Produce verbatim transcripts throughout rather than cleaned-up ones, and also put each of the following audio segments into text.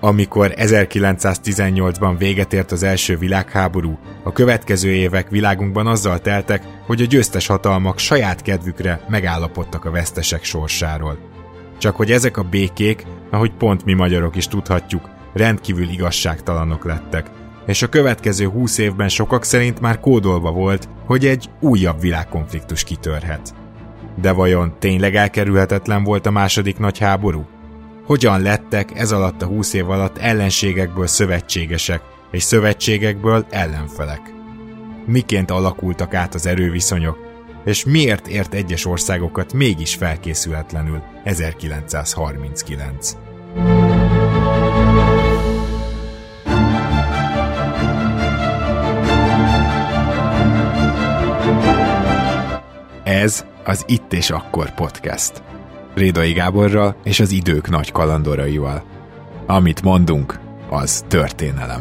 Amikor ezerkilencszáztizennyolcban véget ért az első világháború, a következő évek világunkban azzal teltek, hogy a győztes hatalmak saját kedvükre megállapodtak a vesztesek sorsáról. Csak hogy ezek a békék, ahogy pont mi magyarok is tudhatjuk, rendkívül igazságtalanok lettek, és a következő húsz évben sokak szerint már kódolva volt, hogy egy újabb világkonfliktus kitörhet. De vajon tényleg elkerülhetetlen volt a második nagy háború? Hogyan lettek ez alatt a húsz év alatt ellenségekből szövetségesek, és szövetségekből ellenfelek? Miként alakultak át az erőviszonyok, és miért ért egyes országokat mégis felkészületlenül ezerkilencszázharminckilenc? Ez az Itt és Akkor podcast. Rédai Gáborral és az idők nagy kalandoraival. Amit mondunk, az történelem.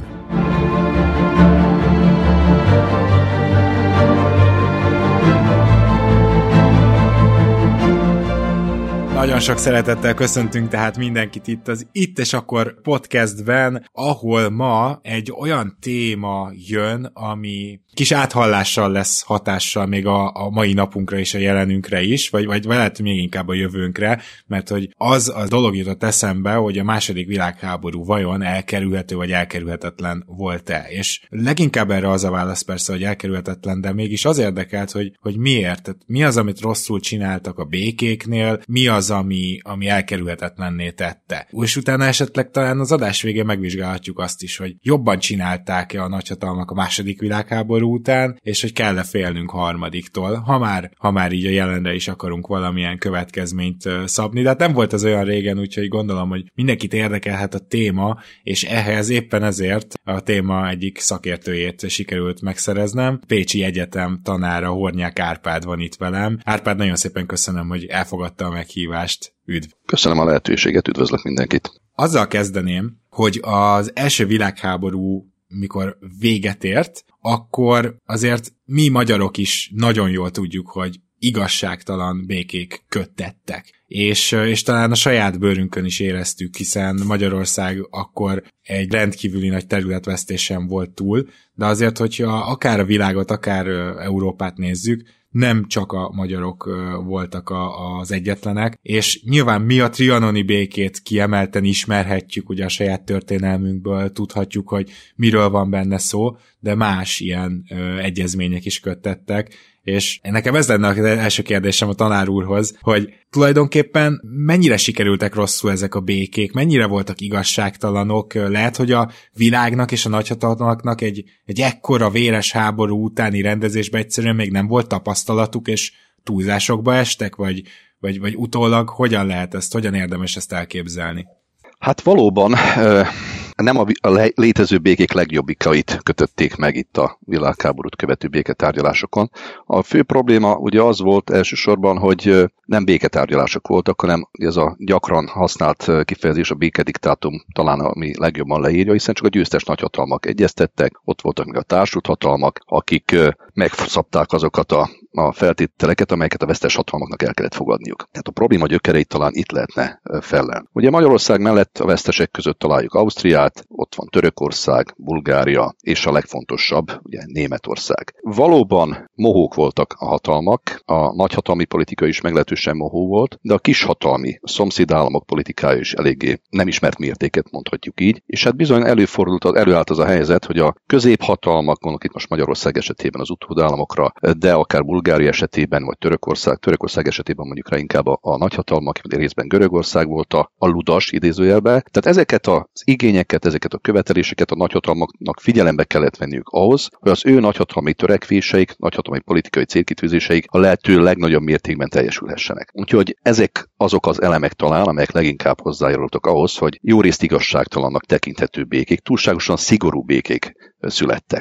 Nagyon sok szeretettel köszöntünk tehát mindenkit itt az Itt és Akkor podcastben, ahol ma egy olyan téma jön, ami kis áthallással lesz hatással még a, a mai napunkra és a jelenünkre is, vagy, vagy lehet még inkább a jövőnkre, mert hogy az a dolog jutott eszembe, hogy a második világháború vajon elkerülhető vagy elkerülhetetlen volt-e. És leginkább erre az a válasz persze, hogy elkerülhetetlen, de mégis az érdekelt, hogy, hogy miért, tehát mi az, amit rosszul csináltak a békéknél, mi az, ami, ami elkerülhetetlenné tette. És utána esetleg talán az adás végén megvizsgálhatjuk azt is, hogy jobban csinálták-e a nagyhatalmak a második világháború után, és hogy kell-e félnünk harmadiktól, ha már, ha már így a jelenre is akarunk valamilyen következményt szabni. De hát nem volt az olyan régen, úgyhogy gondolom, hogy mindenkit érdekelhet a téma, és ehhez éppen ezért a téma egyik szakértőjét sikerült megszereznem. Pécsi Egyetem tanára, Hornyák Árpád van itt velem. Árpád, nagyon szépen köszönöm, hogy elfogadta a meghívást. Üdv! Köszönöm a lehetőséget, üdvözlök mindenkit! Azzal kezdeném, hogy az első világháború mikor véget ért, akkor azért mi magyarok is nagyon jól tudjuk, hogy igazságtalan békék köttettek. És, és talán a saját bőrünkön is éreztük, hiszen Magyarország akkor egy rendkívüli nagy területvesztésen volt túl, de azért, hogyha akár a világot, akár Európát nézzük, nem csak a magyarok voltak a, az egyetlenek, és nyilván mi a trianoni békét kiemelten ismerhetjük, ugye a saját történelmünkből tudhatjuk, hogy miről van benne szó, de más ilyen ö, egyezmények is köttettek, és nekem ez lenne az első kérdésem a tanár úrhoz, hogy tulajdonképpen mennyire sikerültek rosszul ezek a békék, mennyire voltak igazságtalanok, lehet, hogy a világnak és a nagyhatalmaknak egy, egy ekkora véres háború utáni rendezésben egyszerűen még nem volt tapasztalatuk, és túlzásokba estek, vagy, vagy, vagy utólag hogyan lehet ezt, hogyan érdemes ezt elképzelni? Hát valóban nem a létező békék legjobbikait kötötték meg itt a világháborút követő béketárgyalásokon. A fő probléma ugye az volt elsősorban, hogy nem béketárgyalások voltak, hanem ez a gyakran használt kifejezés, a békediktátum talán ami legjobban leírja, hiszen csak a győztes nagyhatalmak egyeztettek, ott voltak még a társult hatalmak, akik megszabták azokat a, a feltételeket, amelyeket a vesztes hatalmaknak el kellett fogadniuk. Tehát a probléma gyökereit talán itt lehetne fellelni. Ugye Magyarország mellett a vesztesek között találjuk Ausztriát, ott van Törökország, Bulgária, és a legfontosabb, ugye Németország. Valóban mohók voltak a hatalmak, a nagyhatalmi politika is meglehetősen mohó volt, de a kishatalmi a szomszédállamok politikája is eléggé nem ismert mértéket, mondhatjuk így, és hát bizony előfordult, előállt az a helyzet, hogy a középhatalmak, mondok itt most Magyarország esetében az utódállamokra, de akár Bulgária esetében, vagy Törökország, Törökország esetében mondjuk rá inkább a, a nagyhatalmak, részben Görögország volt a, a ludas idézőjelbe. Tehát ezeket az igényeket, ezeket a követeléseket a nagyhatalmaknak figyelembe kellett venniük ahhoz, hogy az ő nagyhatalmi törekvéseik, nagyhatalmi politikai célkitűzéseik a lehető legnagyobb mértékben teljesülhessenek. Úgyhogy ezek azok az elemek talán, amelyek leginkább hozzájárultak ahhoz, hogy jó részt igazságtalannak tekinthető békék, túlságosan szigorú békék születtek.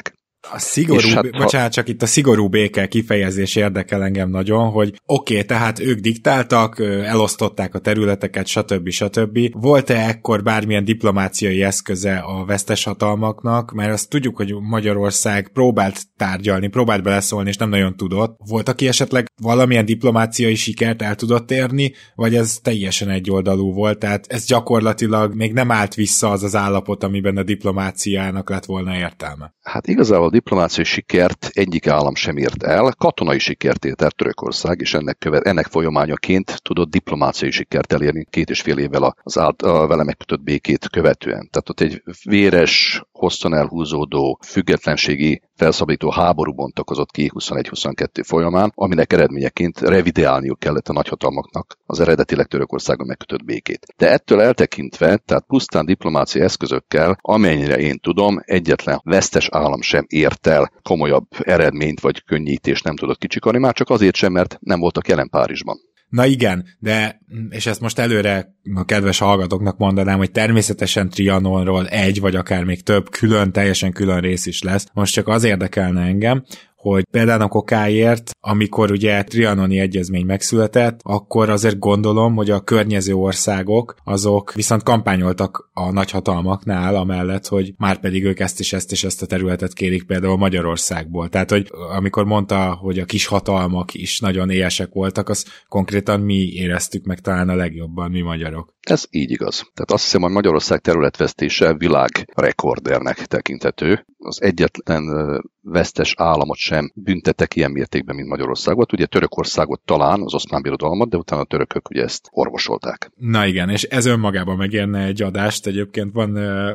A szigorú, hát, bocsánat, csak itt a szigorú béke kifejezés érdekel engem nagyon, hogy oké, okay, tehát ők diktáltak, elosztották a területeket, stb. stb. Volt-e ekkor bármilyen diplomáciai eszköze a vesztes hatalmaknak, mert azt tudjuk, hogy Magyarország próbált tárgyalni, próbált beleszólni, és nem nagyon tudott. Volt, aki esetleg valamilyen diplomáciai sikert el tudott érni, vagy ez teljesen egyoldalú volt, tehát ez gyakorlatilag még nem állt vissza az az állapot, amiben a diplomáciának lett volna értelme. Hát igazából a diplomáciai sikert egyik állam sem ért el, katonai sikert ért el Törökország, és ennek, követ, ennek folyamányaként tudott diplomáciai sikert elérni két és fél évvel az állt, a vele megkötött békét követően. Tehát ott egy véres, hosszan elhúzódó, függetlenségi felszabadító háború bontakozott ki huszonegy-huszonkettő folyamán, aminek eredményeként revideálniuk kellett a nagyhatalmaknak az eredetileg Törökországon megkötött békét. De ettől eltekintve, tehát pusztán diplomáciai eszközökkel, amennyire én tudom, egyetlen vesztes állam sem ért el komolyabb eredményt vagy könnyítést nem tudott kicsikarni, már csak azért sem, mert nem voltak jelen Párizsban. Na igen, de, és ezt most előre a kedves hallgatóknak mondanám, hogy természetesen Trianonról egy, vagy akár még több külön, teljesen külön rész is lesz. Most csak az érdekelne engem, hogy például a kokáért, amikor ugye trianoni egyezmény megszületett, akkor azért gondolom, hogy a környező országok azok viszont kampányoltak a nagyhatalmaknál, amellett, hogy már pedig ők ezt és ezt és ezt a területet kérik például Magyarországból. Tehát, hogy amikor mondta, hogy a kis hatalmak is nagyon éhesek voltak, az konkrétan mi éreztük meg talán a legjobban, mi magyarok. Ez így igaz. Tehát azt hiszem, hogy Magyarország területvesztése világrekordernek tekinthető. Az egyetlen vesztes államot sem büntettek ilyen mértékben, mint Magyarországot. Ugye Törökországot talán, az Oszmán Birodalmat, de utána a törökök ugye ezt orvosolták. Na igen, és ez önmagában megérne egy adást. Egyébként van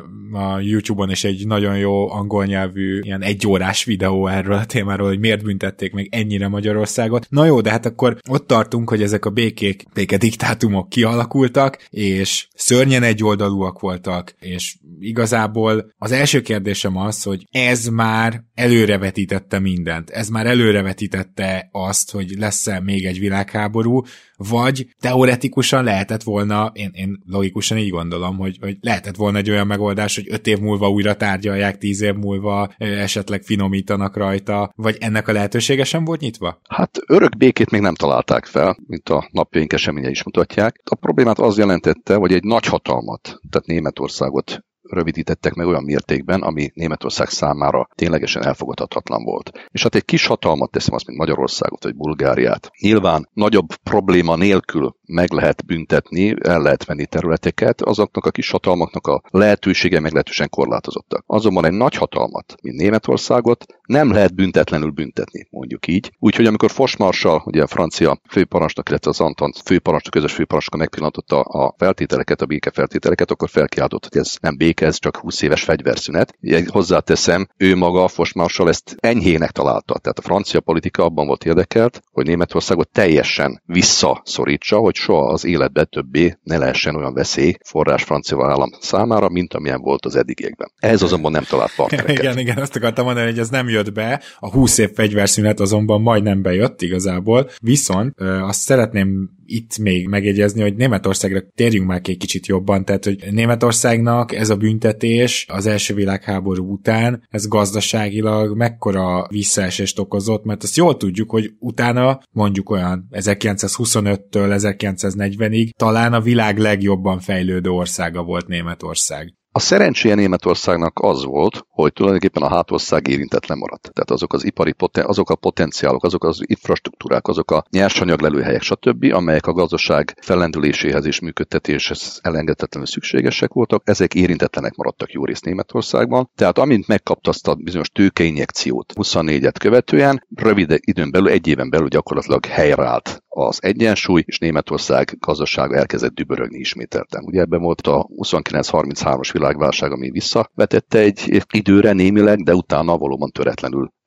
a YouTube-on is egy nagyon jó angol nyelvű, ilyen egyórás videó erről a témáról, hogy miért büntették meg ennyire Magyarországot. Na jó, de hát akkor ott tartunk, hogy ezek a békék, békediktátumok kialakultak, és szörnyen egyoldalúak voltak, és igazából az első kérdésem az, hogy ez már előrevetítette mindent. Ez már előrevetítette azt, hogy lesz-e még egy világháború, vagy teoretikusan lehetett volna, én, én logikusan így gondolom, hogy, hogy lehetett volna egy olyan megoldás, hogy öt év múlva újra tárgyalják, tíz év múlva esetleg finomítanak rajta, vagy ennek a lehetősége sem volt nyitva? Hát örök békét még nem találták fel, mint a napjaink eseményei is mutatják. A problémát az jelentette, hogy egy nagy hatalmat, tehát Németországot rövidítettek meg olyan mértékben, ami Németország számára ténylegesen elfogadhatatlan volt. És hát egy kis hatalmat, teszem azt, mint Magyarországot vagy Bulgáriát, nyilván nagyobb probléma nélkül meg lehet büntetni, el lehet venni területeket, azoknak a kis hatalmaknak a lehetősége meglehetősen korlátozottak. Azonban egy nagy hatalmat, mint Németországot nem lehet büntetlenül büntetni, mondjuk így. Úgyhogy amikor Foch-Marshall, ugye a francia főparancsnok, illetve az Antant főparancsnok, közös főparancsnok megpillantotta a feltételeket, a békefeltételeket, akkor felkiáltott, hogy ez nem béke, ez csak húsz éves fegyverszünet. Ugye hozzáteszem, ő maga, Foch-Marshall ezt enyhének találta. Tehát a francia politika abban volt érdekelt, hogy Németországot teljesen visszaszorítsa, hogy soha az életben többé ne lehessen olyan veszély forrás francia állam számára, mint amilyen volt az eddigiekben. Ehhez azonban nem talált partnereket. Igen, igen, azt akartam mondani, hogy ez nem jött be, a húsz év fegyverszünet azonban majdnem bejött igazából, viszont ö, azt szeretném itt még megjegyezni, hogy Németországra térjünk már egy kicsit jobban, tehát hogy Németországnak ez a büntetés az első világháború után, ez gazdaságilag mekkora visszaesést okozott, mert azt jól tudjuk, hogy utána mondjuk olyan ezerkilencszázhuszonöttől ezerkilencszáznegyvenig talán a világ legjobban fejlődő országa volt Németország. A szerencséje Németországnak az volt, hogy tulajdonképpen a hátország érintetlen maradt. Tehát azok az ipari poten- azok a potenciálok, azok az infrastruktúrák, azok a nyersanyaglelőhelyek, stb., amelyek a gazdaság fellendüléséhez és működtetéshez elengedhetetlenül szükségesek voltak, ezek érintetlenek maradtak jó részt Németországban. Tehát amint megkapta azt a bizonyos tőkeinjekciót huszonnégyet követően, rövid időn belül, egy éven belül gyakorlatilag helyreállt az egyensúly, és Németország gazdasága elkezdett dübörögni ismételten. Ugye ebben volt a huszonkilenc harminchárom világválság, ami visszavetette egy időre némileg, de utána valóban töretlenül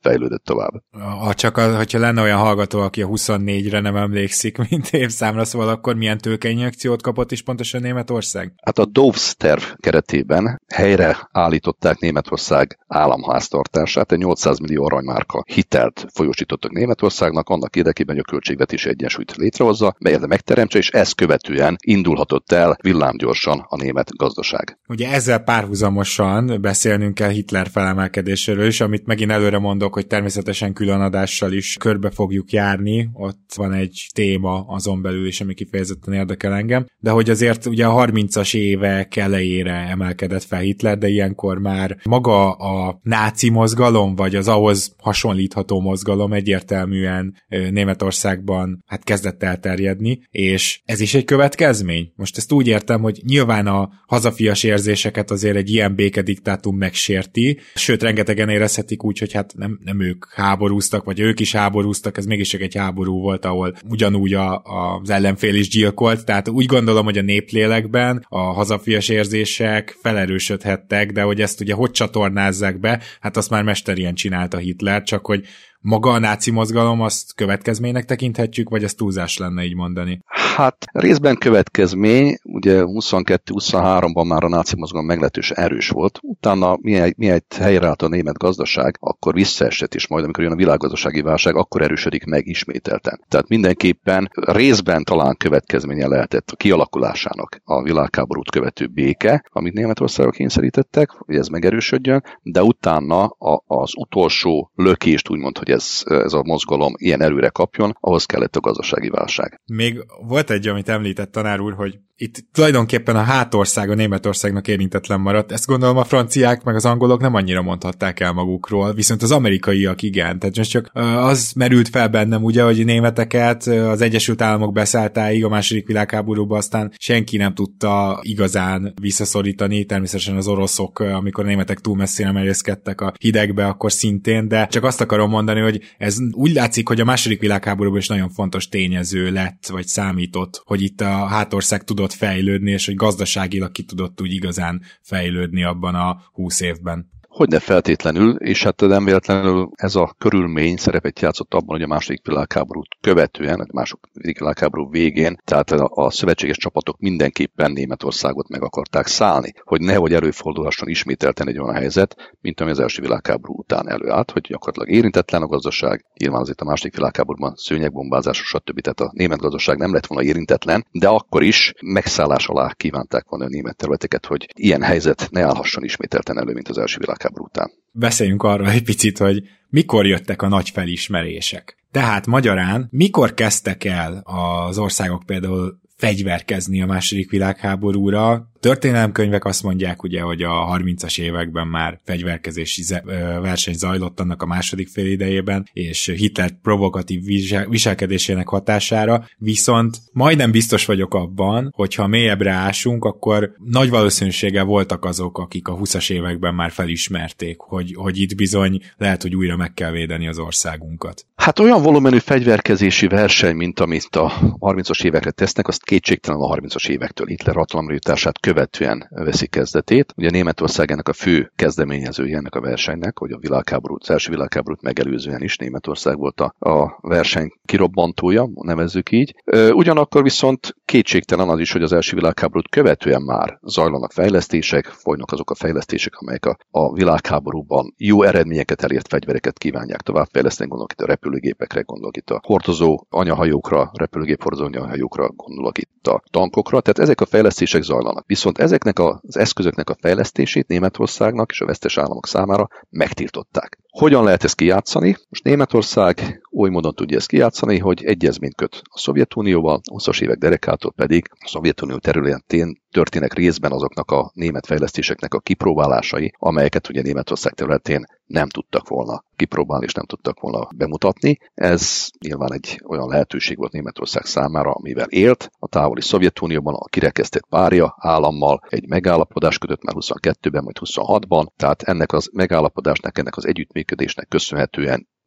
fejlődött tovább. Ha csak az, hogyha lenne olyan hallgató, aki a huszonnégyre nem emlékszik, mint évszámra, szóval akkor milyen tőkeinjekciót kapott is pontosan Németország? Hát a Doves terv keretében helyre állították Németország államháztartását, egy nyolcszáz millió aranymárka hitelt folyósítottak Németországnak, annak érdekében, hogy a költségvetési egyensúlyt létrehozza, melyet megteremtse, és ezt követően indulhatott el villámgyorsan a német gazdaság. Ugye ezzel párhuzamosan beszélnünk kell Hitler felemelkedéséről is, amit megint előre mondok, hogy természetesen különadással is körbe fogjuk járni, ott van egy téma azon belül is, ami kifejezetten érdekel engem, de hogy azért ugye a harmincas évek elejére emelkedett fel Hitler, de ilyenkor már maga a náci mozgalom, vagy az ahhoz hasonlítható mozgalom egyértelműen Németországban hát kezdett elterjedni, és ez is egy következmény. Most ezt úgy értem, hogy nyilván a hazafias érzéseket azért egy ilyen békediktátum megsérti, sőt rengetegen érezhetik úgy, hogy hát nem, nem ők háborúztak, vagy ők is háborúztak, ez mégis csak egy háború volt, ahol ugyanúgy a, a, az ellenfél is gyilkolt, tehát úgy gondolom, hogy a néplélekben a hazafias érzések felerősödhettek, de hogy ezt ugye hogy csatornázzák be, hát azt már mesterien csinálta Hitler, csak hogy maga a náci mozgalom, azt következménynek tekinthetjük, vagy ez túlzás lenne így mondani? Hát részben következmény, ugye huszonkettő-huszonháromban már a náci mozgalom meglehetősen erős volt, utána miért helyreállt a német gazdaság, akkor visszaesett, és majd amikor jön a világgazdasági válság, akkor erősödik meg ismételten. Tehát mindenképpen részben talán következménye lehetett a kialakulásának a világháborút követő béke, amit Németországra kényszerítettek, hogy ez megerősödjön, de utána a, az utolsó lökést úgymond, hogy ez, ez a mozgalom ilyen erőre kapjon, ahhoz kellett a gazdasági válság. Még volt egy, amit említett tanár úr, hogy itt tulajdonképpen a hátország a Németországnak érintetlen maradt. Ezt gondolom a franciák meg az angolok nem annyira mondhatták el magukról, viszont az amerikaiak igen. Tehát most csak az merült fel bennem ugye, hogy németeket az Egyesült Államok beszálltáig a második világháborúban aztán senki nem tudta igazán visszaszorítani, természetesen az oroszok, amikor a németek túl messzire merészkedtek a hidegbe, akkor szintén, de csak azt akarom mondani, hogy ez úgy látszik, hogy a második világháborúban is nagyon fontos tényező lett, vagy számított, hogy itt a hátország tudott fejlődni, és hogy gazdaságilag ki tudott úgy igazán fejlődni abban a húsz évben. Hogy ne feltétlenül, és hát nem véletlenül ez a körülmény szerepet játszott abban, hogy a második világháborút követően, a második világháború végén, tehát a szövetséges csapatok mindenképpen Németországot meg akarták szállni, hogy nehogy előfordulhasson ismételten egy olyan helyzet, mint ami az első világháború után előállt, hogy gyakorlatilag érintetlen a gazdaság, nyilván azért a második világháborúban szőnyegbombázás, stb. Tehát a német gazdaság nem lett volna érintetlen, de akkor is megszállás alá kívánták volna a német területeket, hogy ilyen helyzet ne állhasson ismételten elő, mint az első világháború után. Beszéljünk arról egy picit, hogy mikor jöttek a nagy felismerések. Tehát magyarán, mikor kezdtek el az országok például fegyverkezni a második világháborúra? Történelemkönyvek azt mondják ugye, hogy a harmincas években már fegyverkezési verseny zajlott annak a második fél idejében, és Hitler provokatív viselkedésének hatására, viszont majdnem biztos vagyok abban, hogyha mélyebbre ásunk, akkor nagy valószínűséggel voltak azok, akik a huszas években már felismerték, hogy, hogy itt bizony lehet, hogy újra meg kell védeni az országunkat. Hát olyan volumenű fegyverkezési verseny, mint amit a harmincas évekre tesznek, azt kétségtelen a harmincas évektől Hitler hatalomra jutását követően veszi kezdetét. Ugye Németország ennek a fő kezdeményezője ennek a versenynek, hogy a világháborút, az első világháborút megelőzően is Németország volt a, a verseny kirobbantója, nevezzük így. Ugyanakkor viszont kétségtelen az is, hogy az első világháborút követően már zajlanak fejlesztések, folynak azok a fejlesztések, amelyek a, a világháborúban jó eredményeket elért fegyvereket kívánják továbbfejleszteni, gondolok itt a repülőgépekre, gondolok itt a hordozó anyahajókra, repülőgép hordozó anyahajókra, gondolok itt a tankokra, tehát ezek a fejlesztések zajlanak. Viszont ezeknek az eszközöknek a fejlesztését Németországnak és a vesztes államok számára megtiltották. Hogyan lehet ezt kijátszani? Most Németország oly módon tudja ezt kijátszani, hogy egyezményt köt a Szovjetunióval, a huszas évek derekától pedig a Szovjetunió területén történnek részben azoknak a német fejlesztéseknek a kipróbálásai, amelyeket ugye Németország területén nem tudtak volna kipróbálni és nem tudtak volna bemutatni. Ez nyilván egy olyan lehetőség volt Németország számára, amivel élt. A távoli Szovjetunióban a kirekesztett párja állammal egy megállapodás kötött már huszonkettőben, majd huszonhatban, tehát ennek az megállapodásnak, ennek az együttműködésnek köszönhetően is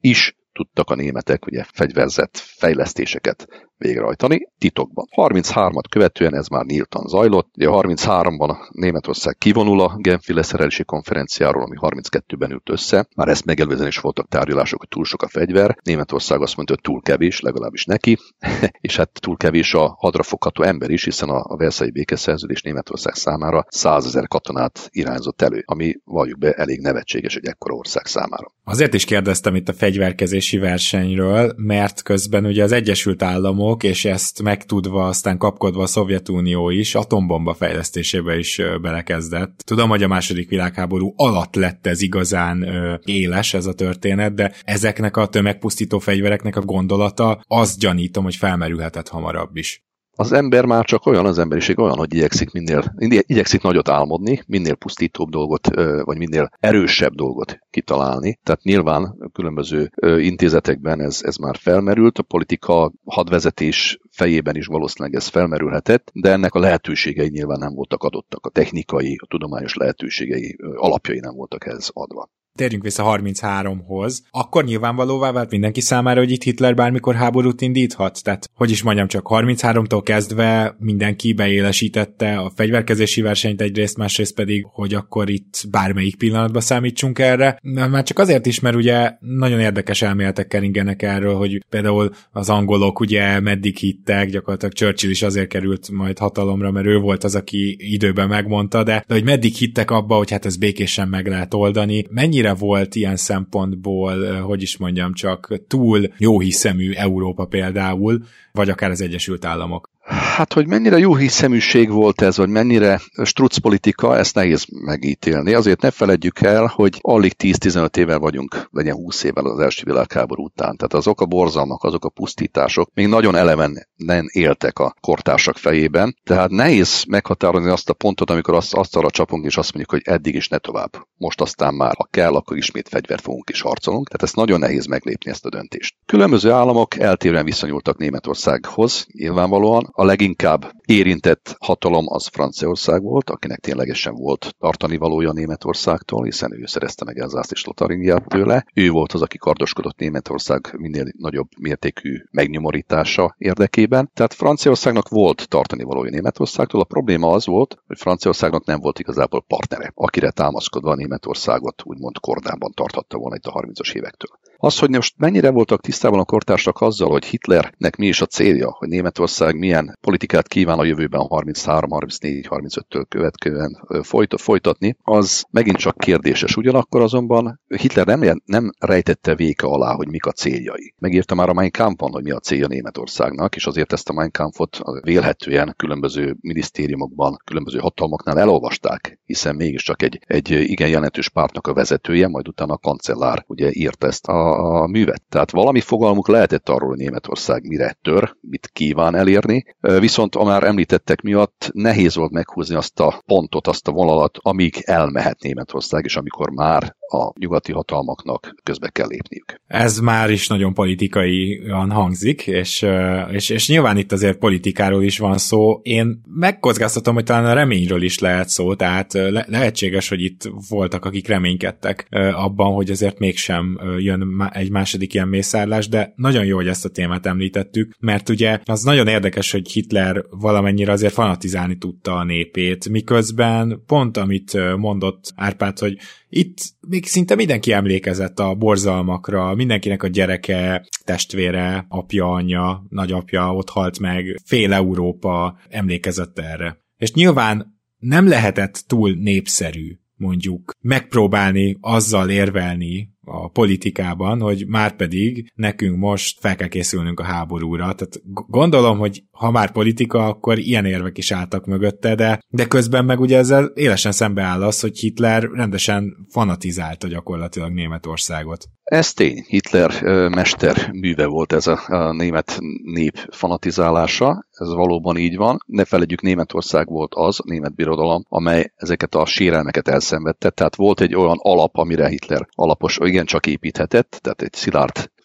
tudtak a németek ugye fegyverzett fejlesztéseket végrehajtani titokban. harminchármat követően ez már nyíltan zajlott. Ugye a harmincháromban Németország kivonul a Genfi leszerelési konferenciáról, ami harminckettőben ült össze. Már ezt megelőzően is voltak tárgyalások, hogy túl sok a fegyver. Németország azt mondta, hogy túl kevés, legalábbis neki, és hát túl kevés a hadrafogható ember is, hiszen a Versailles békeszerződés Németország számára százezer katonát irányzott elő, ami valljuk be elég nevetséges egy ekkora ország számára. Azért is kérdeztem itt a fegyverkezési versenyről, mert közben ugye az Egyesült Államok, és ezt megtudva, aztán kapkodva a Szovjetunió is atombomba fejlesztésébe is belekezdett. Tudom, hogy a második világháború alatt lett ez igazán éles ez a történet, de ezeknek a tömegpusztító fegyvereknek a gondolata, azt gyanítom, hogy felmerülhetett hamarabb is. Az ember már csak olyan, az emberiség olyan, hogy igyekszik minél, igyekszik nagyot álmodni, minél pusztítóbb dolgot, vagy minél erősebb dolgot kitalálni. Tehát nyilván különböző intézetekben ez, ez már felmerült, a politika hadvezetés fejében is valószínűleg ez felmerülhetett, de ennek a lehetőségei nyilván nem voltak adottak. A technikai, a tudományos lehetőségei, alapjai nem voltak ehhez adva. Térjünk vissza harmincháromhoz, akkor nyilvánvalóvá vált mindenki számára, hogy itt Hitler bármikor háborút indíthat. Tehát, hogy is mondjam, csak harmincháromtól kezdve mindenki beélesítette a fegyverkezési versenyt egyrészt, másrészt pedig, hogy akkor itt bármelyik pillanatban számítsunk erre. Már csak azért is, mert ugye nagyon érdekes elméletek keringenek erről, hogy például az angolok ugye meddig hittek, gyakorlatilag Churchill is azért került majd hatalomra, mert ő volt az, aki időben megmondta, de, de hogy meddig hittek abba, hogy hát ez békésen meg lehet oldani. Mennyire volt ilyen szempontból, hogy is mondjam, csak túl jóhiszemű Európa például, vagy akár az Egyesült Államok? Hát, hogy mennyire jó hiszeműség volt ez, vagy mennyire struccpolitika, ezt nehéz megítélni. Azért ne feledjük el, hogy alig tíz-tizenöt évvel vagyunk, legyen húsz évvel az első világháború után. Tehát azok a borzalmak, azok a pusztítások még nagyon elevenen éltek a kortársak fejében. Tehát nehéz meghatározni azt a pontot, amikor azt, azt arra csapunk, és azt mondjuk, hogy eddig is ne tovább. Most aztán már, ha kell, akkor ismét fegyvert fogunk és harcolunk. Tehát ez nagyon nehéz meglépni ezt a döntést. Különböző államok eltérően viszonyultak Németországhoz, nyilvánvalóan. A leginkább érintett hatalom az Franciaország volt, akinek ténylegesen volt tartani valója Németországtól, hiszen ő szerezte meg Elzászt és Lotaringiát tőle. Ő volt az, aki kardoskodott Németország minél nagyobb mértékű megnyomorítása érdekében. Tehát Franciaországnak volt tartani valója Németországtól. A probléma az volt, hogy Franciaországnak nem volt igazából partnere, akire támaszkodva Németországot úgymond kordában tarthatta volna itt a harmincas évektől. Az, hogy most mennyire voltak tisztában a kortársak azzal, hogy Hitlernek mi is a célja, hogy Németország milyen politikát kíván a jövőben harminchárom, harmincnégy, harmincöttől következően folyt, folytatni, az megint csak kérdéses. Ugyanakkor azonban Hitler nem, nem rejtette véka alá, hogy mik a céljai. Megírta már a Mein Kampfban, hogy mi a célja Németországnak, és azért ezt a Mein Kampfot vélhetően különböző minisztériumokban, különböző hatalmaknál elolvasták, hiszen mégiscsak egy, egy igen jelentős pártnak a vezetője, majd utána a kancellár ugye írta ezt a a művet. Tehát valami fogalmuk lehetett arról, hogy Németország mire tör, mit kíván elérni, viszont a már említettek miatt nehéz volt meghúzni azt a pontot, azt a vonalat, amíg elmehet Németország, és amikor már a nyugati hatalmaknak közbe kell lépniük. Ez már is nagyon politikaian hangzik, és, és, és nyilván itt azért politikáról is van szó. Én megkockáztatom, hogy talán a reményről is lehet szó, tehát le- lehetséges, hogy itt voltak, akik reménykedtek abban, hogy azért mégsem jön egy második ilyen mészárlás, de nagyon jó, hogy ezt a témát említettük, mert ugye az nagyon érdekes, hogy Hitler valamennyire azért fanatizálni tudta a népét, miközben pont amit mondott Árpád, hogy itt még szinte mindenki emlékezett a borzalmakra, mindenkinek a gyereke, testvére, apja, anyja, nagyapja ott halt meg, fél Európa emlékezett erre. És nyilván nem lehetett túl népszerű, mondjuk, megpróbálni azzal érvelni a politikában, hogy már pedig nekünk most fel kell készülnünk a háborúra. Tehát gondolom, hogy ha már politika, akkor ilyen érvek is álltak mögötte, de, de közben meg ugye ezzel élesen szembeáll az, hogy Hitler rendesen fanatizálta gyakorlatilag Németországot. Ez tény. Hitler mester műve volt ez a, a német nép fanatizálása, ez valóban így van. Ne feledjük, Németország volt az, a német birodalom, amely ezeket a sérelmeket elszenvedte, tehát volt egy olyan alap, amire Hitler alapos, igen, csak építhetett, tehát egy szilárd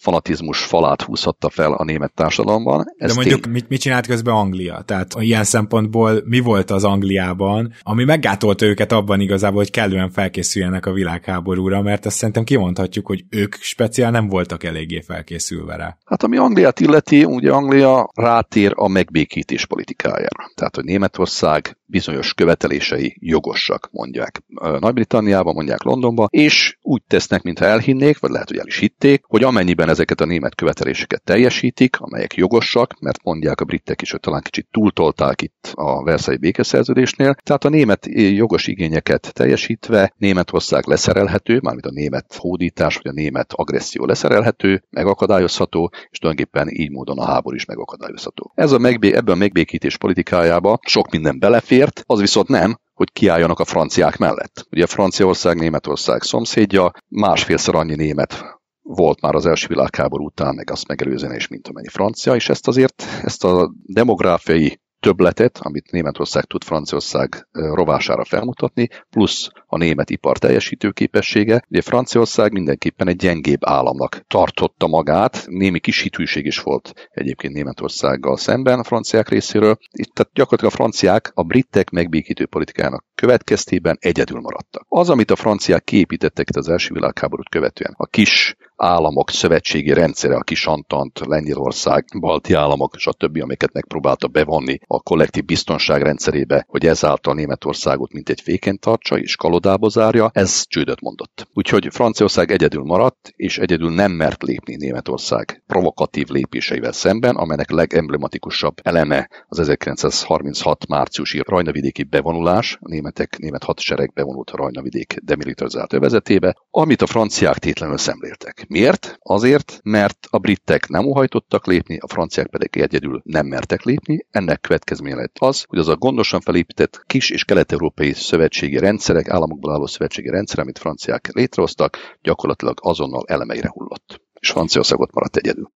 fanatizmus falát húzhatta fel a német társadalomban. Ez De mondjuk tény. mit, mit csinált közben Anglia? Tehát ilyen szempontból mi volt az Angliában, ami meggátolta őket abban igazából, hogy kellően felkészüljenek a világháborúra, mert azt szerintem kimondhatjuk, hogy ők speciál nem voltak eléggé felkészülve rá. Hát ami Angliát illeti, ugye Anglia rátér a megbékítés politikájára. Tehát, hogy Németország bizonyos követelései jogosak, mondják Nagy-Britanniában, mondják Londonban, és úgy tesznek, mintha elhinnék, vagy lehet, hogy el is hitték, hogy amennyiben ezeket a német követeléseket teljesítik, amelyek jogosak, mert mondják a britek is, hogy talán kicsit túltolták itt a Versailles békeszerződésnél, tehát a német jogos igényeket teljesítve Németország leszerelhető, mármint a német hódítás, vagy a német agresszió leszerelhető, megakadályozható, és tulajdonképpen így módon a háború is megakadályozható. Ez a megbé- ebben a megbékítés politikájába sok minden belefért, az viszont nem, hogy kiálljanak a franciák mellett. Ugye Franciaország, Németország szomszédja, másfélszer annyi német volt már az első világháború után, meg azt megelőzően is, mint amennyi francia, és ezt azért, ezt a demográfiai többletet, amit Németország tud Franciaország rovására felmutatni, plusz a német ipar teljesítő képessége. Ugye Franciaország mindenképpen egy gyengébb államnak tartotta magát, némi kis hitűség is volt egyébként Németországgal szemben a franciák részéről. Itt tehát gyakorlatilag a franciák a britek megbékítő politikájának következtében egyedül maradtak. Az, amit a franciák kiépítettek itt az első világháborút követően, a kis államok szövetségi rendszere, a kis Antant, Lengyelország, balti államok, stb., amiket megpróbálta bevonni a kollektív biztonság rendszerébe, hogy ezáltal Németországot mint egy féken tartsa és kalodába zárja, ez csődöt mondott. Úgyhogy Franciaország egyedül maradt, és egyedül nem mert lépni Németország provokatív lépéseivel szemben, amelynek legemblematikusabb eleme az ezerkilencszázharminchat márciusi rajnavidéki bevonulás, a németek, német hadsereg bevonult a Rajnavidék demilitarizált övezetébe, amit a franciák tétlenül szemléltek. Miért? Azért, mert a britek nem óhajtottak lépni, a franciák pedig egyedül nem mertek lépni. Ennek következménye lett az, hogy az a gondosan felépített kis- és kelet-európai szövetségi rendszerek, államokból álló szövetségi rendszer, amit franciák létrehoztak, gyakorlatilag azonnal elemeire hullott. És Franciaországot maradt egyedül.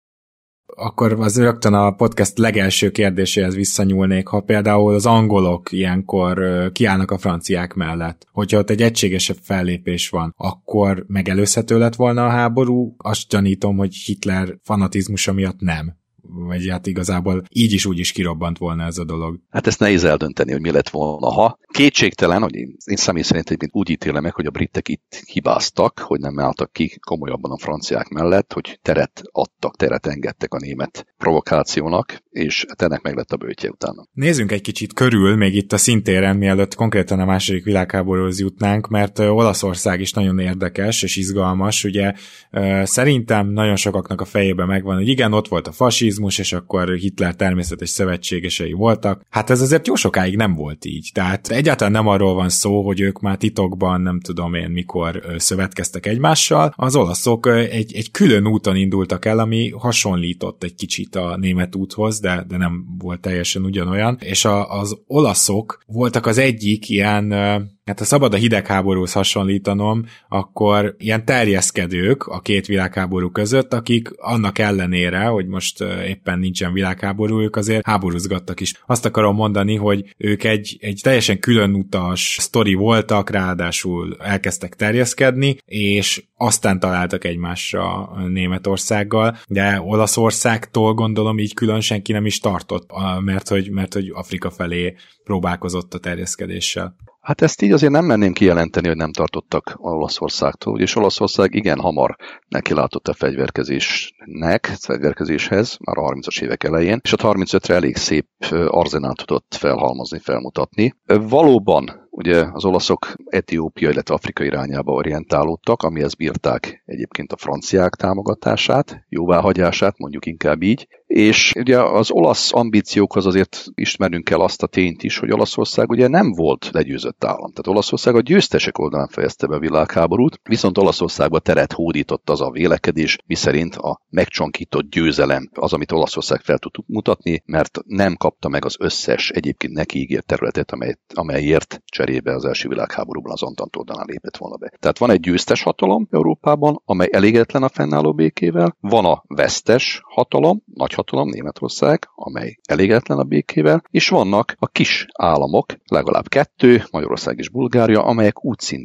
Akkor az rögtön a podcast legelső kérdéséhez visszanyúlnék, ha például az angolok ilyenkor kiállnak a franciák mellett. Hogyha ott egy egységesebb fellépés van, akkor megelőzhető lett volna a háború? Azt gyanítom, hogy Hitler fanatizmusa miatt nem. Vagy hát igazából így is úgy is kirobbant volna ez a dolog. Hát ezt nehéz eldönteni, hogy mi lett volna, ha. Kétségtelen, hogy én, én személy szerint egyébként úgy ítélem meg, hogy a britek itt hibáztak, hogy nem álltak ki komolyabban a franciák mellett, hogy teret adtak, teret engedtek a német provokációnak, és ennek meg lett a bőtje utána. Nézzünk egy kicsit körül, még itt a szintéren, mielőtt konkrétan a második világháborúhoz jutnánk, mert Olaszország is nagyon érdekes és izgalmas. Ugye szerintem nagyon sokaknak a fejében megvan, hogy igen, ott volt a fasizmus, és akkor Hitler természetes szövetségesei voltak. Hát ez azért jó sokáig nem volt így. Tehát egyáltalán nem arról van szó, hogy ők már titokban, nem tudom én mikor szövetkeztek egymással. Az olaszok egy, egy külön úton indultak el, ami hasonlított egy kicsit a német úthoz, de, de nem volt teljesen ugyanolyan. És a, az olaszok voltak az egyik ilyen, hát ha szabad a hidegháborúhoz hasonlítanom, akkor ilyen terjeszkedők a két világháború között, akik annak ellenére, hogy most éppen nincsen világháború, ők azért háborúzgattak is. Azt akarom mondani, hogy ők egy, egy teljesen különutas sztori voltak, ráadásul elkezdtek terjeszkedni, és aztán találtak egymásra Németországgal, de Olaszországtól gondolom így külön senki nem is tartott, mert hogy, mert hogy Afrika felé próbálkozott a terjeszkedéssel. Hát ezt így azért nem merném kijelenteni, hogy nem tartottak Olaszországtól, ugyanis Olaszország igen hamar nekilátott a fegyverkezésnek, fegyverkezéshez, már a harmincas évek elején, és a harmincötre elég szép arzenát tudott felhalmozni, felmutatni. Valóban ugye az olaszok Etiópia, illetve Afrika irányába orientálódtak, amihez bírták egyébként a franciák támogatását, jóváhagyását, mondjuk inkább így, és ugye az olasz ambíciókhoz azért ismernünk kell azt a tényt is, hogy Olaszország ugye nem volt legyőzött állam. Tehát Olaszország a győztesek oldalán fejezte be a világháborút, viszont Olaszországba teret hódított az a vélekedés, miszerint a megcsonkított győzelem az, amit Olaszország fel tud mutatni, mert nem kapta meg az összes egyébként neki ígért területet, amely, amelyért cserébe az első világháborúban az Antant oldalán lépett volna be. Tehát van egy győztes hatalom Európában, amely elégedetlen a fennálló békével, van a vesztes hatalom, nagy hatalom, Németország, amely elégedetlen a békével, és vannak a kis államok, legalább kettő, Magyarország és Bulgária, amelyek úgy szintén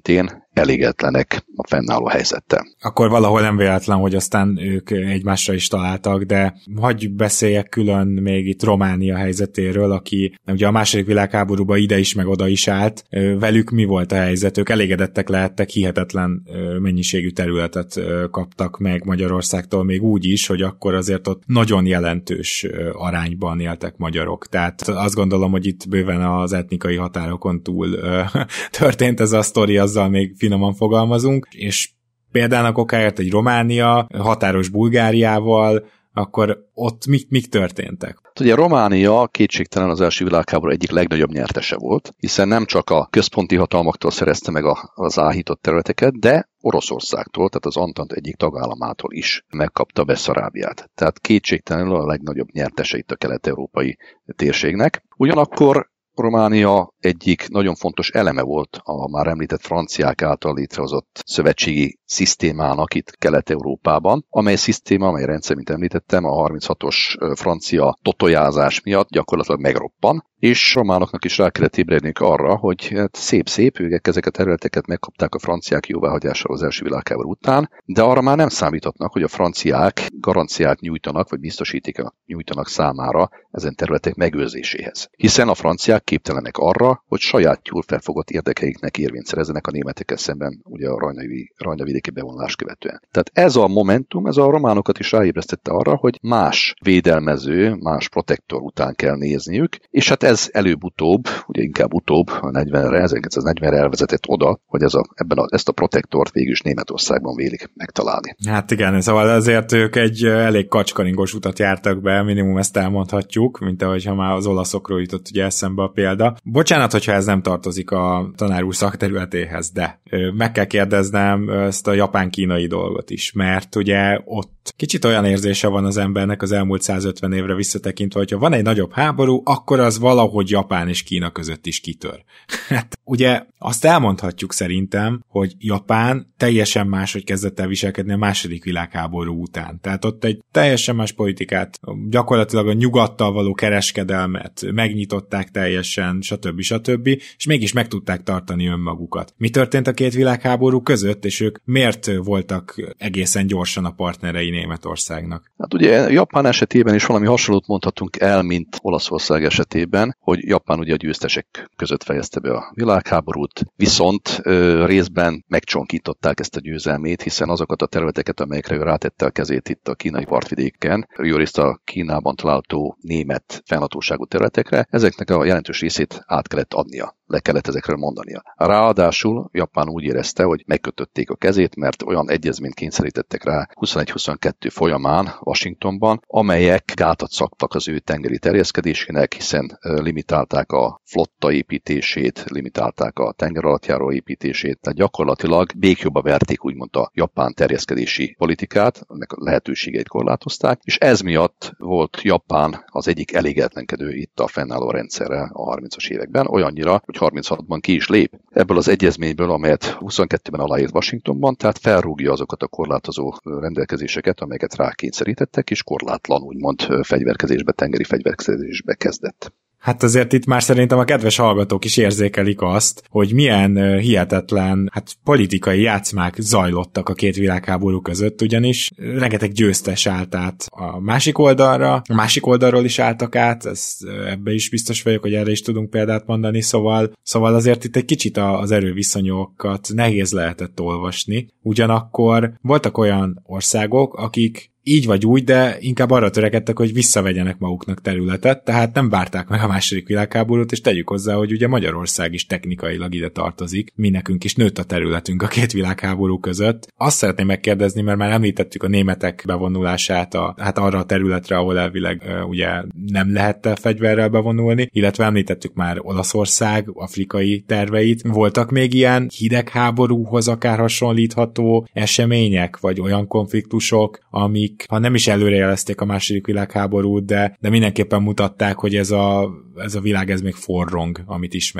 elégedetlenek a fennálló helyzettel. Akkor valahol nem véletlen, hogy aztán ők egymásra is találtak, de hagyj beszéljek külön még itt Románia helyzetéről, aki ugye a második világháborúban ide is, meg oda is állt. Velük mi volt a helyzet? Ők elégedettek lehettek, hihetetlen mennyiségű területet kaptak meg Magyarországtól, még úgy is, hogy akkor azért ott nagyon jelentős arányban éltek magyarok. Tehát azt gondolom, hogy itt bőven az etnikai határokon túl történt ez a sztori, azzal még finoman fogalmazunk, és például okáért egy Románia határos Bulgáriával, akkor ott mik, mik történtek? Ugye Románia kétségtelen az első világháború egyik legnagyobb nyertese volt, hiszen nem csak a központi hatalmaktól szerezte meg a, az áhított területeket, de Oroszországtól, tehát az Antant egyik tagállamától is megkapta Besszarábiát. Tehát kétségtelenül a legnagyobb nyertese itt a kelet-európai térségnek. Ugyanakkor Románia egyik nagyon fontos eleme volt a már említett franciák által létrehozott szövetségi szisztémának itt Kelet-Európában, amely szisztéma, amely rendszer, mint említettem, a harminchatos francia totojázás miatt gyakorlatilag megroppan, és románoknak is rá kellett ébredniük arra, hogy hát szép-szép, ők ezeket a területeket megkapták a franciák jóváhagyással az első világháború után, de arra már nem számítottak, hogy a franciák garanciát nyújtanak, vagy biztosítékot nyújtanak számára ezen területek megőrzéséhez. Hiszen a franciák képtelenek arra, hogy sajátjul felfogott érdekeiknek érvényt szerezzenek a németekkel szemben, ugye a rajnavi, rajnavidéki bevonulás követően. Tehát ez a momentum, ez a románokat is ráébresztette arra, hogy más védelmező, más protektor után kell nézniük, és hát ez előbb-utóbb, ugye inkább utóbb, a negyvenre, ezerkilencszáznegyvenre elvezetett oda, hogy ez a, ebben a, ezt a protektort végül is Németországban vélik megtalálni. Hát igen, szóval azért ők egy elég kacskaringos utat jártak be, minimum ezt elmondhatjuk, mint ahogy ha már az olaszokról jutott ugye eszembe a példa. Bocsánat, hogyha ez nem tartozik a tanár úr szakterületéhez, de meg kell kérdeznem ezt a japán-kínai dolgot is, mert ugye ott kicsit olyan érzése van az embernek az elmúlt százötven évre visszatekintve, hogyha van egy nagyobb háború, akkor az valahogy Japán és Kína között is kitör. Hát ugye azt elmondhatjuk szerintem, hogy Japán teljesen máshogy kezdett el viselkedni a második világháború után. Tehát ott egy teljesen más politikát, gyakorlatilag a nyugattal való kereskedelmet megnyitották teljesen, stb. stb. És mégis meg tudták tartani önmagukat. Mi történt a két világháború között, és ők miért voltak egészen gyorsan a partnerei Németországnak? Hát ugye Japán esetében is valami hasonlót mondhatunk el, mint Olaszország esetében, hogy Japán ugye a győztesek között fejezte be a világháborút, viszont ö, részben megcsonkították ezt a győzelmét, hiszen azokat a területeket, amelyekre ő rátette a kezét itt a kínai partvidéken, jó részt a Kínában található német fennhatóságú területekre, ezeknek a jelentős részét át kellett adnia. Le kellett ezekről mondania. Ráadásul Japán úgy érezte, hogy megkötötték a kezét, mert olyan egyezményt kényszerítettek rá huszonegy-huszonkettő folyamán Washingtonban, amelyek gátat szabtak az ő tengeri terjeszkedésének, hiszen limitálták a flotta építését, limitálták a tengeralattjáró építését, tehát gyakorlatilag békjóba verték úgymond a japán terjeszkedési politikát, ennek a lehetőségeit korlátozták, és ez miatt volt Japán az egyik elégedetlenkedő itt a fennálló rendszerrel a harmincas években, olyannyira, hogy harminchatban ki is lép ebből az egyezményből, amelyet huszonkettőben aláírt Washingtonban, tehát felrúgja azokat a korlátozó rendelkezéseket, amelyeket rákényszerítettek, és korlátlan úgymond fegyverkezésbe, tengeri fegyverkezésbe kezdett. Hát azért itt már szerintem a kedves hallgatók is érzékelik azt, hogy milyen hihetetlen hát politikai játszmák zajlottak a két világháború között, ugyanis rengeteg győztes állt át a másik oldalra, a másik oldalról is álltak át, ez, ebbe is biztos vagyok, hogy erre is tudunk példát mondani, szóval, szóval azért itt egy kicsit az erőviszonyokat nehéz lehetett olvasni, ugyanakkor voltak olyan országok, akik így vagy úgy, de inkább arra törekedtek, hogy visszavegyenek maguknak területet, tehát nem várták meg a második világháborút, és tegyük hozzá, hogy ugye Magyarország is technikailag ide tartozik, mi nekünk is nőtt a területünk a két világháború között. Azt szeretném megkérdezni, mert már említettük a németek bevonulását a, hát arra a területre, ahol elvileg uh, ugye nem lehet fegyverrel bevonulni, illetve említettük már Olaszország afrikai terveit. Voltak még ilyen hidegháborúhoz akár hasonlítható események, vagy olyan konfliktusok, amik ha nem is előrejelezték a második világháborút, de, de mindenképpen mutatták, hogy ez a, ez a világ ez még forrong, amit ismerünk.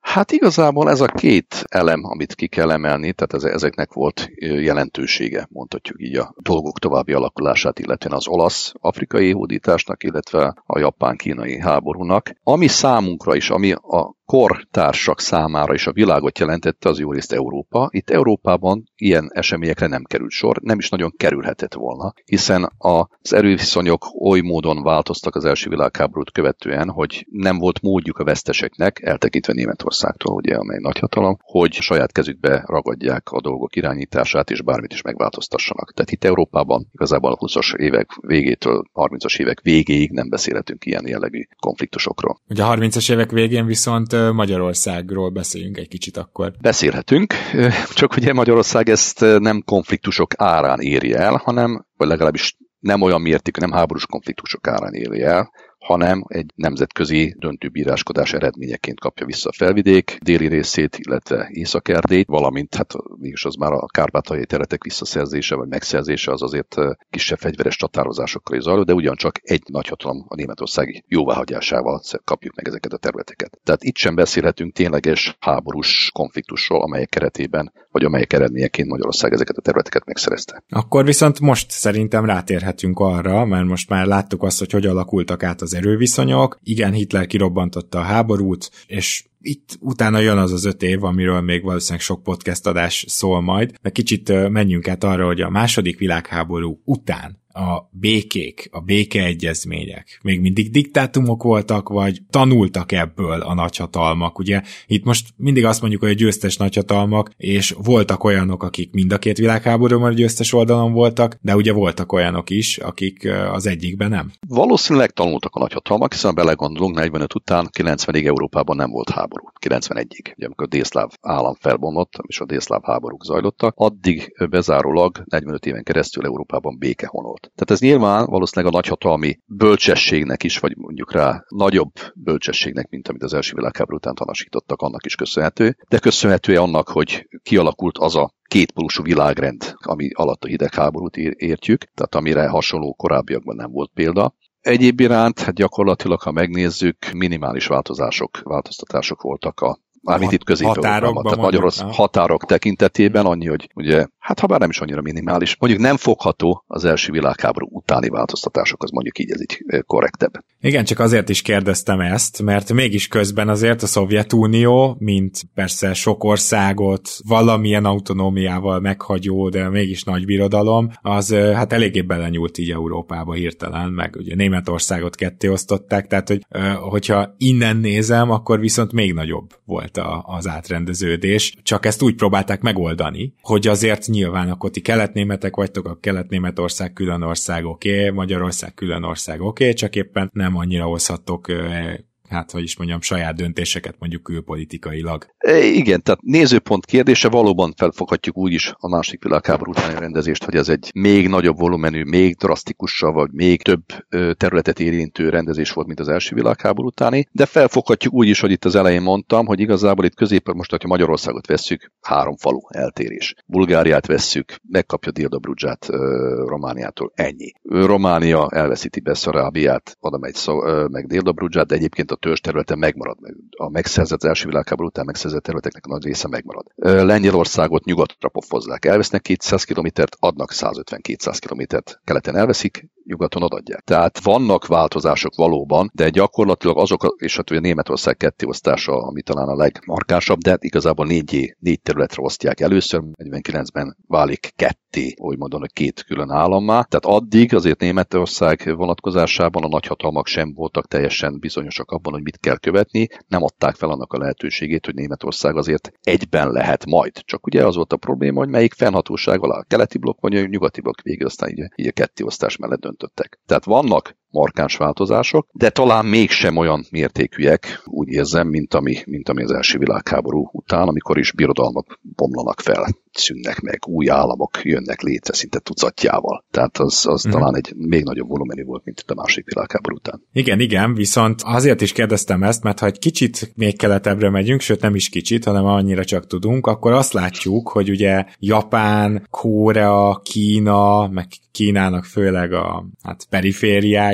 Hát igazából ez a két elem, amit ki kell emelni, tehát ezeknek volt jelentősége, mondhatjuk így a dolgok további alakulását, illetve az olasz-afrikai hódításnak, illetve a japán-kínai háborúnak. Ami számunkra is, ami a kortársak számára is a világot jelentette, az jó részt Európa. Itt Európában ilyen eseményekre nem került sor, nem is nagyon kerülhetett volna, hiszen az erőviszonyok oly módon változtak az első világháborút követően, hogy nem volt módjuk a veszteseknek, eltekintve Németországtól, ugye, amely nagyhatalom, hogy saját kezükbe ragadják a dolgok irányítását, és bármit is megváltoztassanak. Tehát itt Európában igazából a húszas évek végétől harmincas évek végéig nem beszélhetünk ilyen jellegű konfliktusokról. Ugye a harmincas évek végén viszont Magyarországról beszéljünk egy kicsit akkor. Beszélhetünk, csak ugye Magyarország ezt nem konfliktusok árán éri el, hanem, vagy legalábbis nem olyan mértékű, nem háborús konfliktusok árán éri el, hanem egy nemzetközi döntőbíráskodás eredményeként kapja vissza a felvidék déli részét, illetve Észak-Erdélyt, valamint hát mégis az már a kárpátaljai területek visszaszerzése vagy megszerzése az azért kisebb fegyveres csatározásokkal is zajlott, de ugyancsak egy nagyhatalom, a Németország jóváhagyásával kapjuk meg ezeket a területeket. Tehát itt sem beszélhetünk tényleges háborús konfliktusról, amelyek keretében, vagy amelyek eredményeként Magyarország ezeket a területeket megszerezte. Akkor viszont most szerintem rátérhetünk arra, mert most már láttuk azt, hogy hogy alakultak át az erőviszonyok. Igen, Hitler kirobbantotta a háborút, és itt utána jön az az öt év, amiről még valószínűleg sok podcast adás szól majd, de kicsit menjünk át arra, hogy a második világháború után a békék, a békeegyezmények még mindig diktátumok voltak, vagy tanultak ebből a nagyhatalmak? Ugye itt most mindig azt mondjuk, hogy a győztes nagyhatalmak, és voltak olyanok, akik mind a két világháborúban a győztes oldalon voltak, de ugye voltak olyanok is, akik az egyikben nem. Valószínűleg tanultak a nagyhatalmak, hiszen belegondolunk, negyvenöt után kilencvenig Európában nem volt háború. kilencvenegyig, ugye, amikor a délszláv állam felbomlott, és a délszláv háborúk zajlottak, addig bezárólag negyvenöt éven keresztül Európában béke honolt. Tehát ez nyilván valószínűleg a nagyhatalmi bölcsességnek is, vagy mondjuk rá nagyobb bölcsességnek, mint amit az első világháború után tanúsítottak, annak is köszönhető, de köszönhető annak, hogy kialakult az a kétpólusú világrend, ami alatt a hidegháborút értjük, tehát amire hasonló korábbiakban nem volt példa. Egyéb iránt, hát gyakorlatilag, ha megnézzük, minimális változások, változtatások voltak a mármint itt Közép-Európában, tehát Magyarország határok tekintetében annyi, hogy ugye, hát ha bár nem is annyira minimális, mondjuk nem fogható az első világháború utáni változtatások, az mondjuk így ez így korrektebb. Igen, csak azért is kérdeztem ezt, mert mégis közben azért a Szovjetunió, mint persze sok országot valamilyen autonómiával meghagyó, de mégis nagy birodalom, az hát eléggé belenyúlt így Európába hirtelen, meg ugye Németországot ketté osztották, tehát hogy, hogyha innen nézem, akkor viszont még nagyobb volt a, az átrendeződés, csak ezt úgy próbálták megoldani, hogy azért nyilván akkor ti keletnémetek vagytok, a Kelet-Németország külön ország oké, okay, Magyarország külön ország oké, okay, csak éppen nem annyira hozhattok hát, hogy is mondjam, saját döntéseket mondjuk külpolitikailag. E, igen, tehát nézőpont kérdése, valóban felfoghatjuk úgy is a második világháború utáni rendezést, hogy ez egy még nagyobb volumenű, még drasztikusabb, vagy még több területet érintő rendezés volt, mint az első világháború utáni, de felfoghatjuk úgy is, hogy itt az elején mondtam, hogy igazából itt középen most, hogyha Magyarországot vesszük, három falu eltérés. Bulgáriát vesszük, megkapja Dél-Dobrudzsát Romániától, ennyi. Románia elveszíti Beszarábiát, oda megy szó, meg Dél-Dobrudzsát, de egyébként a törzs területen megmarad. A megszerzett első világháború után megszerzett területeknek nagy része megmarad. Lengyelországot nyugatra pofozzák. Elvesznek kétszáz kilométert, adnak százötven-kétszáz kilométert. Keleten elveszik, nyugaton adják. Tehát vannak változások valóban, de gyakorlatilag azok, és hát ugye Németország kettéosztása, ami talán a legmarkánsabb, de igazából négy, négy területre osztják először, negyvenkilencben válik ketté, úgy mondom, hogy két külön állammá. Tehát addig azért Németország vonatkozásában a nagyhatalmak sem voltak teljesen bizonyosak abban, hogy mit kell követni, nem adták fel annak a lehetőségét, hogy Németország azért egyben lehet majd. Csak ugye az volt a probléma, hogy melyik fennhatóság alá, a keleti blokk vagy a nyugati blokk végül aztán így, így a kettéosztás mellett döntöttek. Tehát vannak markáns változások, de talán mégsem olyan mértékűek, úgy érzem, mint ami, mint ami az első világháború után, amikor is birodalmak bomlanak fel, szűnnek meg, új államok jönnek létre szinte tucatjával. Tehát az, az mm. talán egy még nagyobb volumenű volt, mint a második világháború után. Igen, igen, viszont azért is kérdeztem ezt, mert ha egy kicsit még keletebbre megyünk, sőt nem is kicsit, hanem annyira csak tudunk, akkor azt látjuk, hogy ugye Japán, Korea, Kína, meg Kínának főleg a hát perifériája,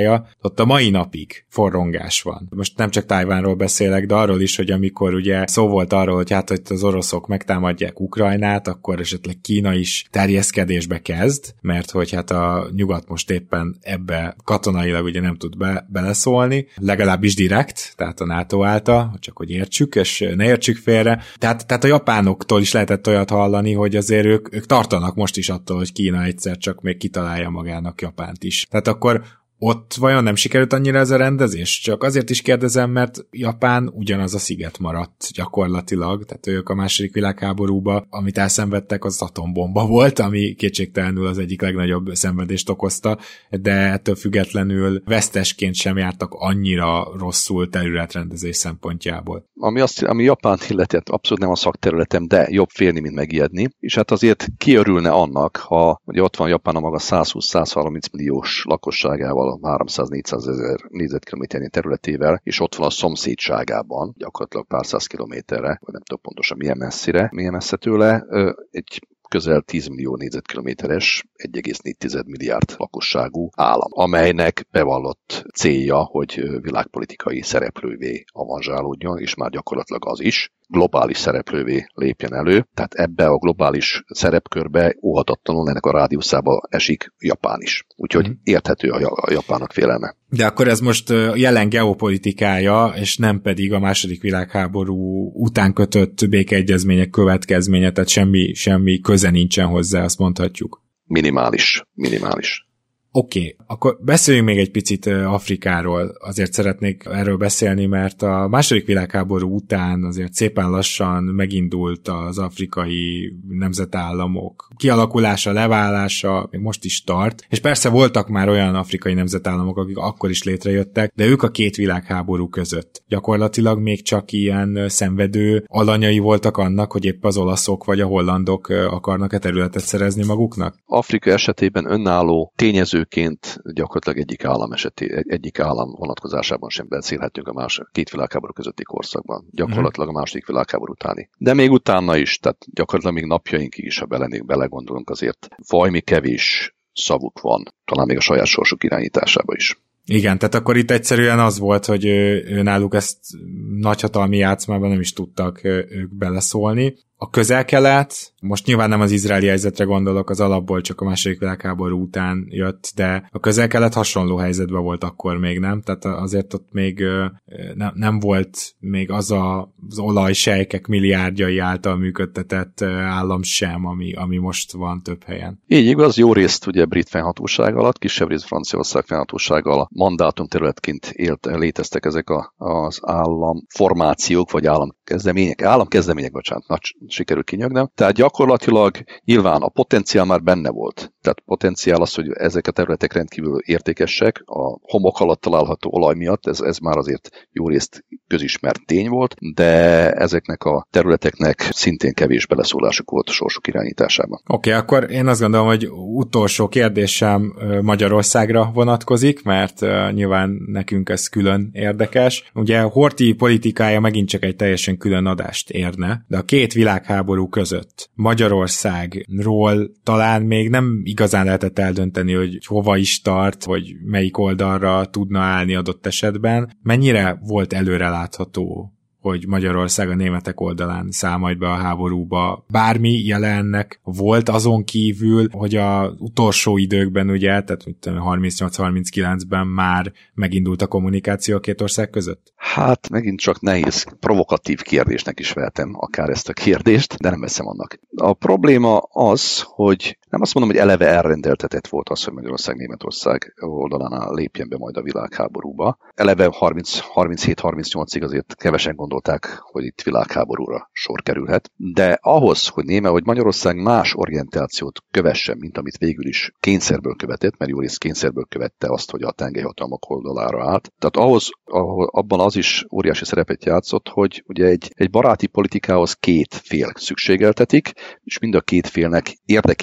politikája, ott a mai napig forrongás van. Most nem csak Tajvánról beszélek, de arról is, hogy amikor ugye szó volt arról, hogy hát hogy az oroszok megtámadják Ukrajnát, akkor esetleg Kína is terjeszkedésbe kezd, mert hogy hát a nyugat most éppen ebbe katonailag ugye nem tud be, beleszólni, legalábbis direkt, tehát a NATO által, csak hogy értsük, és ne értsük félre. Tehát, tehát a japánoktól is lehetett olyat hallani, hogy azért ők, ők tartanak most is attól, hogy Kína egyszer csak még kitalálja magának Japánt is. Tehát akkor ott vajon nem sikerült annyira ez a rendezés? Csak azért is kérdezem, mert Japán ugyanaz a sziget maradt gyakorlatilag, tehát ők a második világháborúban, amit elszenvedtek, az atombomba volt, ami kétségtelenül az egyik legnagyobb szenvedést okozta, de ettől függetlenül vesztesként sem jártak annyira rosszul területrendezés szempontjából. Ami, azt, ami Japánt illeti, abszolút nem a szakterületem, de jobb félni, mint megijedni, és hát azért kiörülne annak, ha ugye ott van Japán a maga százhúsz-százharminc milliós lakosságával, háromszáz-négyszáz ezer négyzetkilométernyi területével, és ott van a szomszédságában, gyakorlatilag pár száz kilométerre, vagy nem tudom pontosan milyen messzire, milyen messze tőle, egy közel tíz millió négyzetkilométeres, egy egész négy milliárd lakosságú állam, amelynek bevallott célja, hogy világpolitikai szereplővé avanzsálódjon, és már gyakorlatilag az is, globális szereplővé lépjen elő, tehát ebbe a globális szerepkörbe óhatatlanul ennek a rádiuszába esik Japán is. Úgyhogy érthető a japánok félelme. De akkor ez most jelen geopolitikája, és nem pedig a második világháború után kötött békeegyezmények következménye, tehát semmi, semmi köze nincsen hozzá, azt mondhatjuk. Minimális, minimális. Oké, okay. Akkor beszéljünk még egy picit Afrikáról. Azért szeretnék erről beszélni, mert a második világháború után azért szépen lassan megindult az afrikai nemzetállamok kialakulása, leválása, még most is tart, és persze voltak már olyan afrikai nemzetállamok, akik akkor is létrejöttek, de ők a két világháború között. Gyakorlatilag még csak ilyen szenvedő alanyai voltak annak, hogy épp az olaszok vagy a hollandok akarnak-e területet szerezni maguknak? Afrika esetében önálló tényező ként gyakorlatilag egyik állam eseté, egyik állam vonatkozásában sem beszélhetünk a más, két világháború közötti korszakban. Gyakorlatilag a második világháború utáni. De még utána is, tehát gyakorlatilag még napjainkig is, ha bele, belegondolunk, azért vajmi kevés szavuk van, talán még a saját sorsuk irányításába is. Igen, tehát akkor itt egyszerűen az volt, hogy ő, ő náluk ezt nagyhatalmi játszmában nem is tudtak ők beleszólni. A Közel-Kelet, most nyilván nem az izraeli helyzetre gondolok, az alapból csak a második világháború után jött, de a Közel-Kelet hasonló helyzetben volt akkor még, nem? Tehát azért ott még ne, nem volt még az a, az olajsejkek milliárdjai által működtetett állam sem, ami, ami most van több helyen. Így igaz, jó részt ugye brit fennhatóság alatt, kisebb részt Franciaország fennhatóság alatt mandátum területként élt, léteztek ezek a, az államformációk, vagy államkezdemények, államkezdemények, bocsánat, nagy sikerült kinyögnem. Tehát gyakorlatilag nyilván a potenciál már benne volt. Tehát potenciál az, hogy ezek a területek rendkívül értékesek, a homok alatt található olaj miatt, ez, ez már azért jó részt közismert tény volt, de ezeknek a területeknek szintén kevés beleszólásuk volt a sorsuk irányításában. Oké, okay, akkor én azt gondolom, hogy utolsó kérdésem Magyarországra vonatkozik, mert nyilván nekünk ez külön érdekes. Ugye Horthy politikája megint csak egy teljesen külön adást érne, de a két világháború között Magyarországról talán még nem igazán lehetett eldönteni, hogy hova is tart, hogy melyik oldalra tudna állni adott esetben. Mennyire volt előrelátható, hogy Magyarország a németek oldalán száll majd be a háborúba? Bármi jelennek volt azon kívül, hogy az utolsó időkben, ugye, tehát mit tudom, harmincnyolc-harminckilencben már megindult a kommunikáció a két ország között? Hát megint csak nehéz, provokatív kérdésnek is vehetem akár ezt a kérdést, de nem veszem annak. A probléma az, hogy nem azt mondom, hogy eleve elrendeltetett volt az, hogy Magyarország Németország oldalán lépjen be majd a világháborúba. Eleve harminchét-harmincnyolcig azért kevesen gondolták, hogy itt világháborúra sor kerülhet. De ahhoz, hogy Német, hogy Magyarország más orientációt kövessen, mint amit végül is kényszerből követett, mert jó rész kényszerből követte azt, hogy a tengelyhatalmak oldalára állt. Tehát ahhoz, ahol, abban az is óriási szerepet játszott, hogy ugye egy, egy baráti politikához két fél szükségeltetik, és mind a két félnek érdekében kell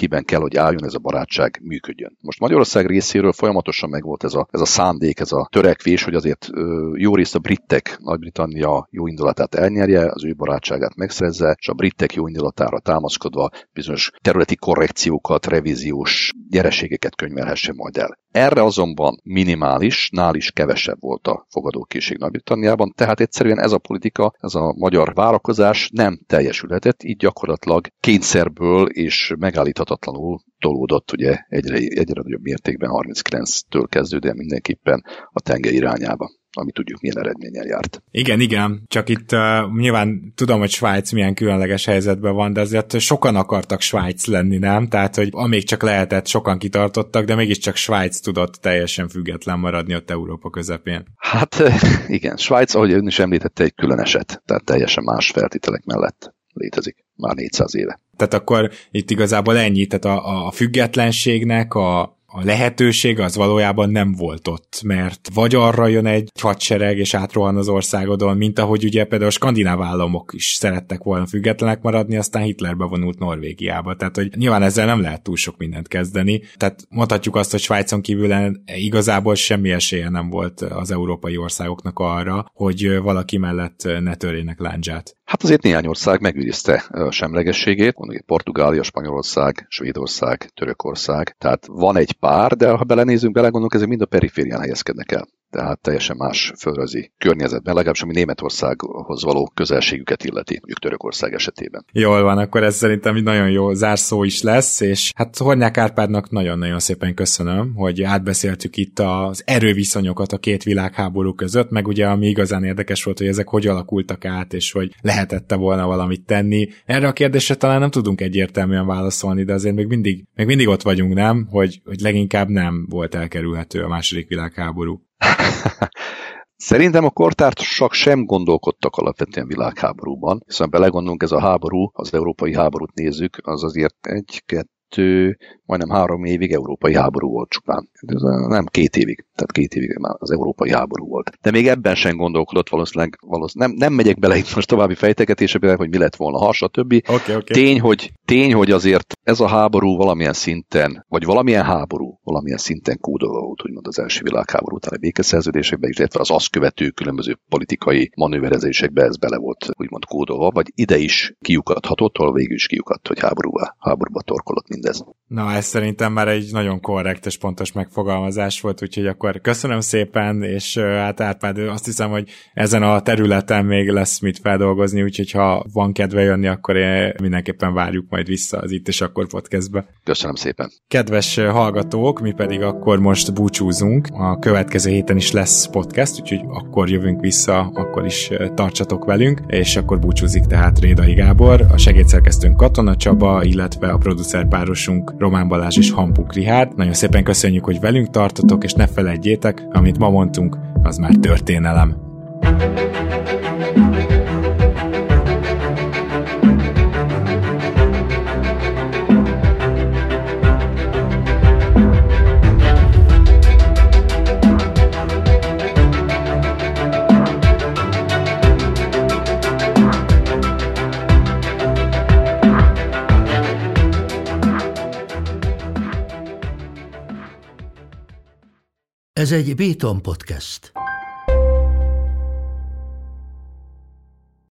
hogy álljon, ez a barátság működjön. Most Magyarország részéről folyamatosan megvolt ez a, ez a szándék, ez a törekvés, hogy azért jó részt a britek, Nagy-Britannia jó indulatát elnyerje, az ő barátságát megszerezze, és a britek jó indulatára támaszkodva bizonyos területi korrekciókat, revíziós gyereségeket könyvelhesse majd el. Erre azonban minimális, nál is kevesebb volt a fogadókészség Nagy-Britanniában, tehát egyszerűen ez a politika, ez a magyar várakozás nem teljesülhetett, így gyakorlatilag kényszerből és megállíthatatlanul tolódott ugye egyre, egyre nagyobb mértékben harminckilenctől kezdődően mindenképpen a tenger irányába, ami tudjuk milyen eredménnyel járt. Igen, igen, csak itt uh, nyilván tudom, hogy Svájc milyen különleges helyzetben van, de azért sokan akartak Svájc lenni, nem? Tehát, hogy amíg csak lehetett, sokan kitartottak, de mégiscsak Svájc tudott teljesen független maradni ott Európa közepén. Hát igen, Svájc, ahogy ön is említette, egy külön eset, tehát teljesen más feltételek mellett létezik már négyszáz éve. Tehát akkor itt igazából ennyi, tehát a, a függetlenségnek a a lehetőség az valójában nem volt ott, mert vagy arra jön egy hadsereg és átrohan az országodon, mint ahogy ugye például a skandináv államok is szerettek volna függetlenek maradni, aztán Hitler bevonult Norvégiába. Tehát, hogy nyilván ezzel nem lehet túl sok mindent kezdeni. Tehát mondhatjuk azt, hogy Svájcon kívül igazából semmi esélye nem volt az európai országoknak arra, hogy valaki mellett ne törjenek lándzsát. Hát azért néhány ország megőrizte a semlegességét, mondjuk Portugália, Spanyolország, Svédország, Törökország, tehát van egy pár, de ha belenézünk, belegondolunk, ezek mind a periférián helyezkednek el. Tehát teljesen más földrajzi környezetben, legalábbis ami Németországhoz való közelségüket illeti, mondjuk Törökország esetében. Jól van, akkor ez szerintem egy nagyon jó zárszó is lesz, és hát Hornyák Árpádnak nagyon-nagyon szépen köszönöm, hogy átbeszéltük itt az erőviszonyokat a két világháború között, meg ugye ami igazán érdekes volt, hogy ezek hogy alakultak át, és hogy lehetette volna valamit tenni. Erre a kérdésre talán nem tudunk egyértelműen válaszolni, de azért még mindig, még mindig ott vagyunk, nem? Hogy, hogy leginkább nem volt elkerülhető a második világháború. Szerintem a kortársak sem gondolkodtak alapvetően világháborúban, hiszen belegondolunk, ez a háború, az európai háborút nézzük, az azért egy, kettő, majdnem három évig európai háború volt csupán. Ez nem két évig, tehát két évig már az európai háború volt. De még ebben sem gondolkodott valószínűleg, valószínűleg nem, nem megyek bele itt most további fejtegetésekbe, hogy mi lett volna, ha, stb. Okay, okay. Tény, hogy, tény, hogy azért ez a háború valamilyen szinten, vagy valamilyen háború, valamilyen szinten kódolva volt, úgymond az első világháború utáni békeszerződésekben, illetve az azt követő különböző politikai manőverezésekbe ez bele volt úgymond kódolva, vagy ide is kiukadhatott, ahol végül is kiukadt, hogy háborúba, háborúba torkolott mindez. Na, ez szerintem már egy nagyon korrekt és pontos megfogalmazás volt, úgyhogy akkor köszönöm szépen, és hát Árpád, azt hiszem, hogy ezen a területen még lesz mit feldolgozni, úgyhogy ha van kedve jönni, akkor mindenképpen várjuk majd vissza az Itt és Akkor podcastbe. Köszönöm szépen. Kedves hallgatók, mi pedig akkor most búcsúzunk. A következő héten is lesz podcast, úgyhogy akkor jövünk vissza, akkor is tartsatok velünk, és akkor búcsúzik tehát Rédai Gábor, a segédszerkesztőnk Katona Csaba, illetve a producerpárosunk Román Balázs és Hampuk Rihárd. Nagyon szépen köszönjük, hogy velünk tartotok, és ne feledjétek, amit ma mondtunk, az már történelem. Ez egy Béton Podcast.